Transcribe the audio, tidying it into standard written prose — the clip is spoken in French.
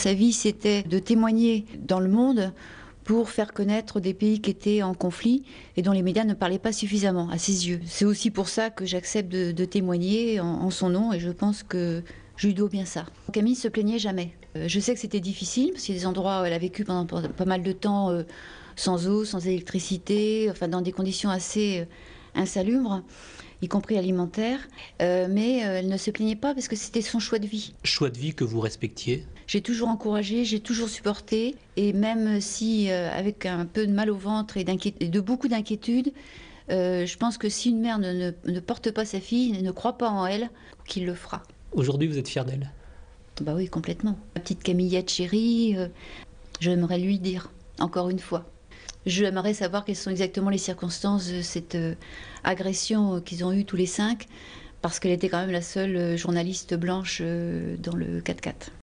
Sa vie, c'était de témoigner dans le monde pour faire connaître des pays qui étaient en conflit et dont les médias ne parlaient pas suffisamment à ses yeux. C'est aussi pour ça que j'accepte de témoigner en son nom et je pense que je lui dois bien ça. Camille se plaignait jamais. Je sais que c'était difficile parce qu'il y a des endroits où elle a vécu pendant pas mal de temps sans eau, sans électricité, enfin dans des conditions assez insalubres, y compris alimentaires, mais elle ne se plaignait pas parce que c'était son choix de vie. Choix de vie que vous respectiez? J'ai toujours encouragé, j'ai toujours supporté, et même si avec un peu de mal au ventre et de beaucoup d'inquiétude, je pense que si une mère ne porte pas sa fille, ne croit pas en elle, qu'il le fera. Aujourd'hui, vous êtes fière d'elle? Bah oui, complètement. Ma petite Camillette chérie, j'aimerais lui dire, encore une fois. J'aimerais savoir quelles sont exactement les circonstances de cette agression qu'ils ont eue tous les 5, parce qu'elle était quand même la seule journaliste blanche dans le 4x4.